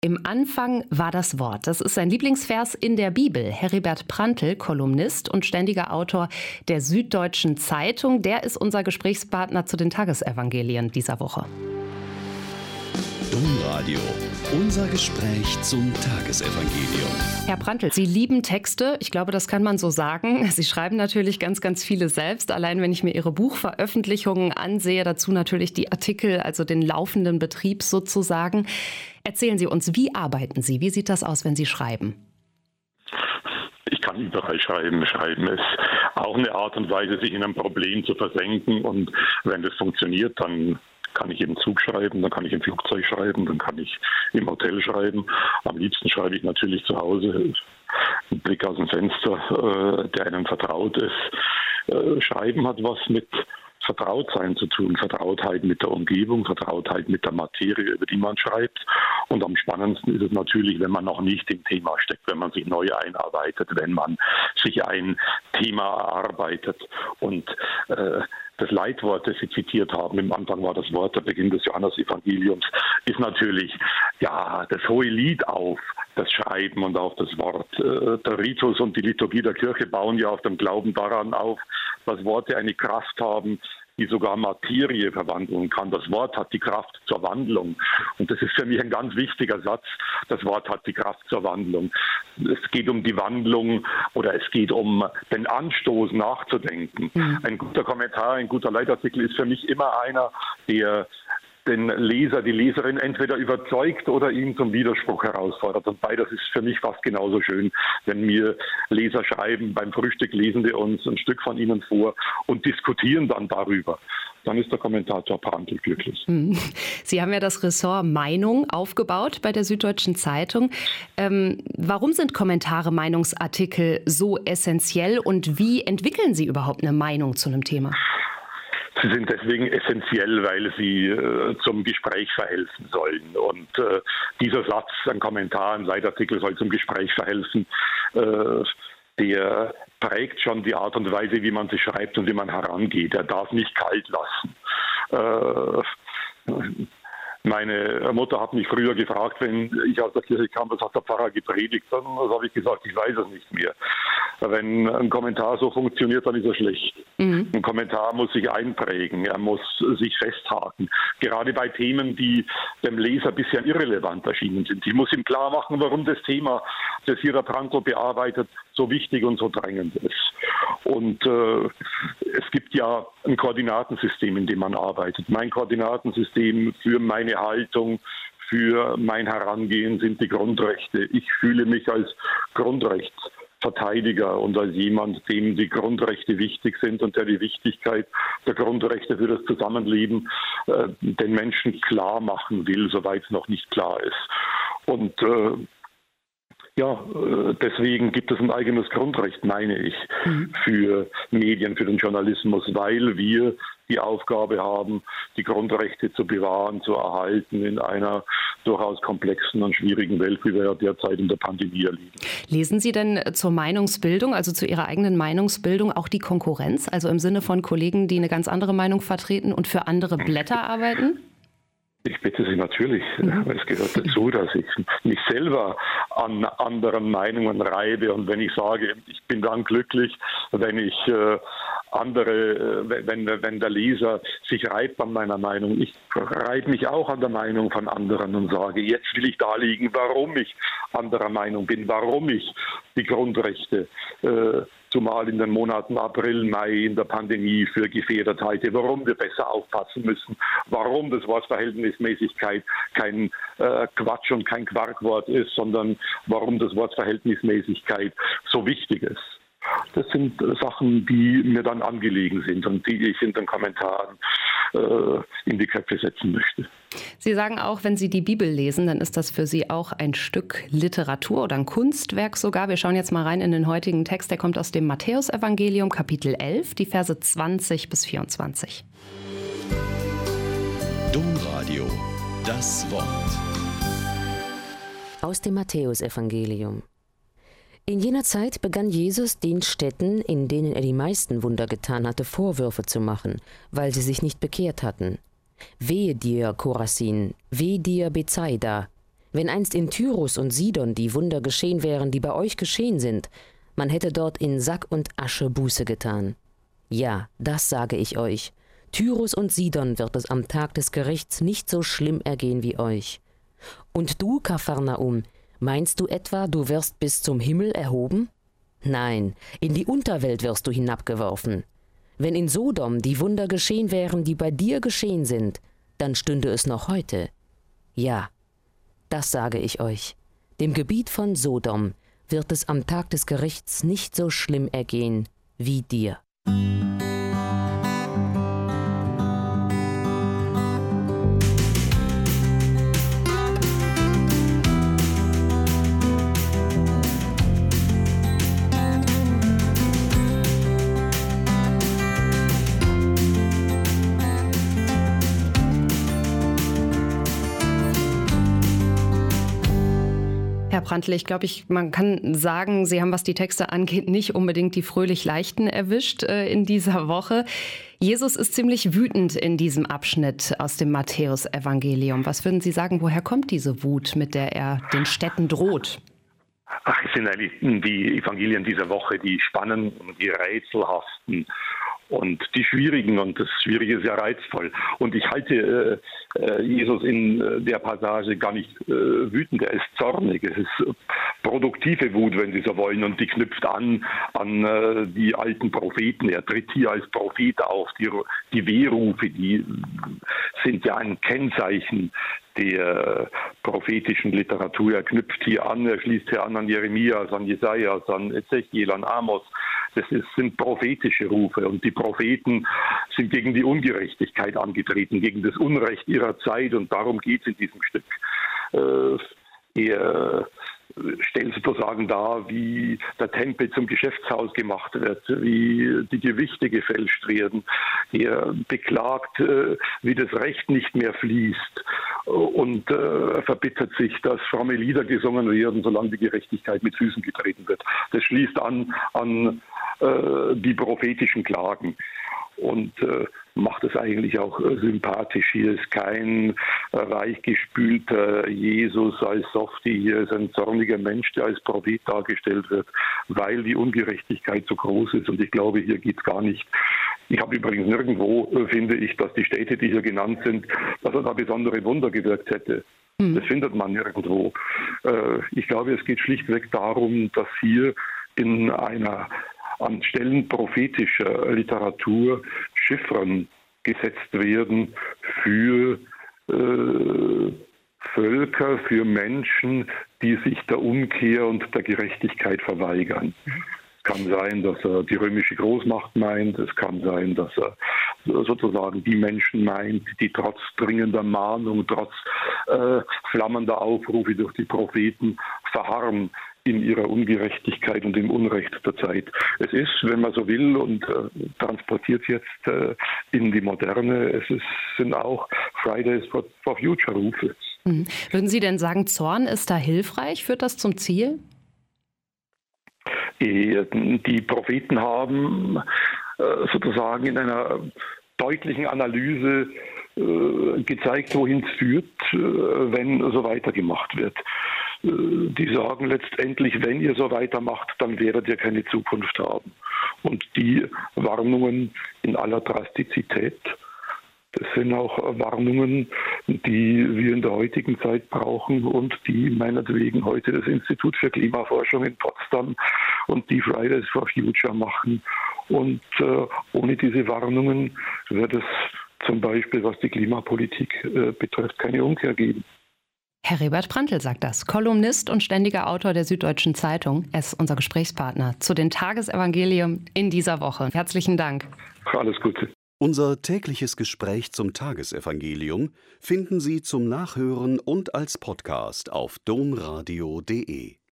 Im Anfang war das Wort. Das ist sein Lieblingsvers in der Bibel. Heribert Prantl, Kolumnist und ständiger Autor der Süddeutschen Zeitung, der ist unser Gesprächspartner zu den Tagesevangelien dieser Woche. Domradio, unser Gespräch zum Tagesevangelium. Herr Prantl, Sie lieben Texte. Ich glaube, das kann man so sagen. Sie schreiben natürlich ganz, ganz viele selbst. Allein wenn ich mir Ihre Buchveröffentlichungen ansehe, dazu natürlich die Artikel, also den laufenden Betrieb sozusagen. Erzählen Sie uns, wie arbeiten Sie? Wie sieht das aus, wenn Sie schreiben? Ich kann überall schreiben. Schreiben ist auch eine Art und Weise, sich in ein Problem zu versenken. Und wenn das funktioniert, dann kann ich im Zug schreiben, dann kann ich im Flugzeug schreiben, dann kann ich im Hotel schreiben. Am liebsten schreibe ich natürlich zu Hause. Ein Blick aus dem Fenster, der einem vertraut ist. Schreiben hat was mit Vertrautsein zu tun, Vertrautheit mit der Umgebung, Vertrautheit mit der Materie, über die man schreibt. Und am spannendsten ist es natürlich, wenn man noch nicht im Thema steckt, wenn man sich neu einarbeitet, wenn man sich ein Thema erarbeitet. Und das Leitwort, das Sie zitiert haben, im Anfang war das Wort, der Beginn des Johannesevangeliums, ist natürlich das hohe Lied auf das Schreiben und auf das Wort. Der Ritus und die Liturgie der Kirche bauen ja auf dem Glauben daran auf, dass Worte eine Kraft haben, die sogar Materie verwandeln kann. Das Wort hat die Kraft zur Wandlung. Und das ist für mich ein ganz wichtiger Satz. Das Wort hat die Kraft zur Wandlung. Es geht um die Wandlung oder es geht um den Anstoß nachzudenken. Ein guter Kommentar, ein guter Leitartikel ist für mich immer einer, der den Leser, die Leserin entweder überzeugt oder ihn zum Widerspruch herausfordert. Und beides ist für mich fast genauso schön, wenn mir Leser schreiben, beim Frühstück lesen wir uns ein Stück von ihnen vor und diskutieren dann darüber. Dann ist der Kommentator Prantl glücklich. Sie haben ja das Ressort Meinung aufgebaut bei der Süddeutschen Zeitung. Warum sind Kommentare, Meinungsartikel so essentiell und wie entwickeln Sie überhaupt eine Meinung zu einem Thema? Sie sind deswegen essentiell, weil sie zum Gespräch verhelfen sollen. Und dieser Satz, ein Kommentar, ein Leitartikel soll zum Gespräch verhelfen, der prägt schon die Art und Weise, wie man sich schreibt und wie man herangeht. Er darf nicht kalt lassen. Meine Mutter hat mich früher gefragt, wenn ich aus der Kirche kam, was hat der Pfarrer gepredigt? Dann habe ich gesagt, ich weiß es nicht mehr. Wenn ein Kommentar so funktioniert, dann ist er schlecht. Ein Kommentar muss sich einprägen, er muss sich festhaken. Gerade bei Themen, die dem Leser bisher irrelevant erschienen sind. Ich muss ihm klar machen, warum das Thema, das hier der Prantl bearbeitet, so wichtig und so drängend ist. Und es gibt ja ein Koordinatensystem, in dem man arbeitet. Mein Koordinatensystem für meine Haltung, für mein Herangehen sind die Grundrechte. Ich fühle mich als Grundrechtsverteidiger und als jemand, dem die Grundrechte wichtig sind und der die Wichtigkeit der Grundrechte für das Zusammenleben den Menschen klar machen will, soweit es noch nicht klar ist. Und deswegen gibt es ein eigenes Grundrecht, meine ich, für Medien, für den Journalismus, weil wir die Aufgabe haben, die Grundrechte zu bewahren, zu erhalten in einer durchaus komplexen und schwierigen Welt, wie wir ja derzeit in der Pandemie erleben. Lesen Sie denn zur Meinungsbildung, also zu Ihrer eigenen Meinungsbildung, auch die Konkurrenz, also im Sinne von Kollegen, die eine ganz andere Meinung vertreten und für andere Blätter arbeiten? Ich bitte Sie natürlich, es gehört dazu, dass ich mich selber an anderen Meinungen reibe. Und wenn ich sage, ich bin dann glücklich, wenn ich wenn der Leser sich reibt an meiner Meinung. Ich reibe mich auch an der Meinung von anderen und sage, jetzt will ich darlegen, warum ich anderer Meinung bin, warum ich die Grundrechte zumal in den Monaten April, Mai in der Pandemie für gefährdet halte, warum wir besser aufpassen müssen, warum das Wort Verhältnismäßigkeit kein Quatsch und kein Quarkwort ist, sondern warum das Wort Verhältnismäßigkeit so wichtig ist. Das sind Sachen, die mir dann angelegen sind und die ich in den Kommentaren in die Köpfe setzen möchte. Sie sagen auch, wenn Sie die Bibel lesen, dann ist das für Sie auch ein Stück Literatur oder ein Kunstwerk sogar. Wir schauen jetzt mal rein in den heutigen Text. Der kommt aus dem Matthäusevangelium, Kapitel 11, die Verse 20 bis 24. Domradio, das Wort. Aus dem Matthäusevangelium. In jener Zeit begann Jesus, den Städten, in denen er die meisten Wunder getan hatte, Vorwürfe zu machen, weil sie sich nicht bekehrt hatten. Wehe dir, Chorazin, wehe dir, Bethsaida. Wenn einst in Tyrus und Sidon die Wunder geschehen wären, die bei euch geschehen sind, man hätte dort in Sack und Asche Buße getan. Ja, das sage ich euch. Tyrus und Sidon wird es am Tag des Gerichts nicht so schlimm ergehen wie euch. Und du, Kapharnaum, meinst du etwa, du wirst bis zum Himmel erhoben? Nein, in die Unterwelt wirst du hinabgeworfen. Wenn in Sodom die Wunder geschehen wären, die bei dir geschehen sind, dann stünde es noch heute. Ja, das sage ich euch. Dem Gebiet von Sodom wird es am Tag des Gerichts nicht so schlimm ergehen wie dir. Herr Prantl, ich glaube, man kann sagen, Sie haben, was die Texte angeht, nicht unbedingt die fröhlich-leichten erwischt in dieser Woche. Jesus ist ziemlich wütend in diesem Abschnitt aus dem Matthäus-Evangelium. Was würden Sie sagen, woher kommt diese Wut, mit der er den Städten droht? Ach, es sind eigentlich die Evangelien dieser Woche, die spannenden, die rätselhaften und die schwierigen, und das Schwierige ist ja reizvoll. Und ich halte Jesus in der Passage gar nicht wütend, er ist zornig. Es ist produktive Wut, wenn Sie so wollen, und die knüpft an die alten Propheten. Er tritt hier als Prophet auf. Die Wehrufe, die sind ja ein Kennzeichen der prophetischen Literatur. Er knüpft hier an, er schließt hier an Jeremias, an Jesajas, an Ezechiel, an Amos. Sind prophetische Rufe, und die Propheten sind gegen die Ungerechtigkeit angetreten, gegen das Unrecht ihrer Zeit, und darum geht es in diesem Stück. Er stellt sozusagen dar, wie der Tempel zum Geschäftshaus gemacht wird, wie die Gewichte gefälscht werden. Er beklagt, wie das Recht nicht mehr fließt, und verbittert sich, dass fromme Lieder gesungen werden, solange die Gerechtigkeit mit Füßen getreten wird. Das schließt an die prophetischen Klagen und macht es eigentlich auch sympathisch. Hier ist kein weichgespülter Jesus als Softie, hier ist ein zorniger Mensch, der als Prophet dargestellt wird, weil die Ungerechtigkeit so groß ist, und ich glaube, hier geht es gar nicht. Ich habe übrigens nirgendwo, finde ich, dass die Städte, die hier genannt sind, dass er da besondere Wunder gewirkt hätte. Das findet man nirgendwo. Ich glaube, es geht schlichtweg darum, dass hier in einer an Stellen prophetischer Literatur Chiffren gesetzt werden für Völker, für Menschen, die sich der Umkehr und der Gerechtigkeit verweigern. Es kann sein, dass er die römische Großmacht meint. Es kann sein, dass er sozusagen die Menschen meint, die trotz dringender Mahnung, trotz flammender Aufrufe durch die Propheten verharren in ihrer Ungerechtigkeit und im Unrecht der Zeit. Es ist, wenn man so will, und transportiert jetzt in die Moderne, sind auch Fridays for Future Rufe. Würden Sie denn sagen, Zorn ist da hilfreich? Führt das zum Ziel? Die Propheten haben sozusagen in einer deutlichen Analyse gezeigt, wohin es führt, wenn so weitergemacht wird. Die sagen letztendlich, wenn ihr so weitermacht, dann werdet ihr keine Zukunft haben. Und die Warnungen in aller Drastizität, das sind auch Warnungen, die wir in der heutigen Zeit brauchen und die meinetwegen heute das Institut für Klimaforschung in Potsdam und die Fridays for Future machen. Und ohne diese Warnungen wird es zum Beispiel, was die Klimapolitik betrifft, keine Umkehr geben. Herr Rebert Prantl sagt das, Kolumnist und ständiger Autor der Süddeutschen Zeitung. Er ist unser Gesprächspartner zu den Tagesevangelium in dieser Woche. Herzlichen Dank. Alles Gute. Unser tägliches Gespräch zum Tagesevangelium finden Sie zum Nachhören und als Podcast auf domradio.de.